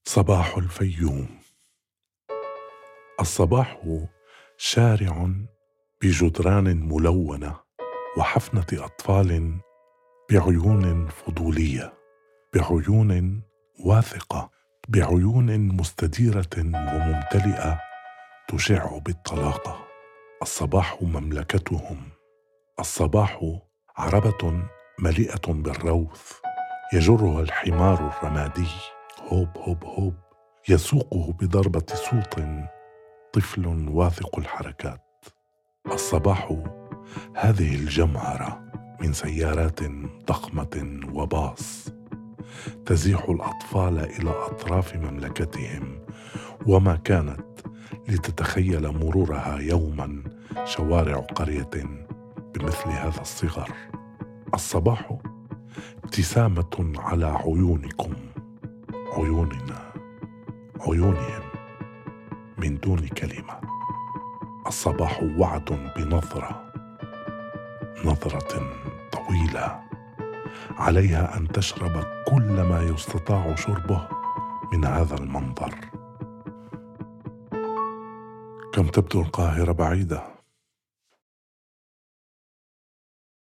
صباح الفيوم. الصباح شارع بجدران ملونة وحفنة أطفال بعيون فضولية، بعيون واثقة، بعيون مستديرة وممتلئة تشع بالطلاقة. الصباح مملكتهم. الصباح عربة مليئة بالروث يجرها الحمار الرمادي، هوب هوب هوب، يسوقه بضربة صوت طفل واثق الحركات. الصباح هذه الجمهرة من سيارات ضخمة وباص تزيح الأطفال إلى أطراف مملكتهم، وما كانت لتتخيل مرورها يوما شوارع قرية بمثل هذا الصغر. الصباح ابتسامة على عيونكم، عيوننا، عيونهم، من دون كلمة. الصباح وعد بنظرة، نظرة طويلة عليها أن تشرب كل ما يستطاع شربه من هذا المنظر. كم تبدو القاهرة بعيدة،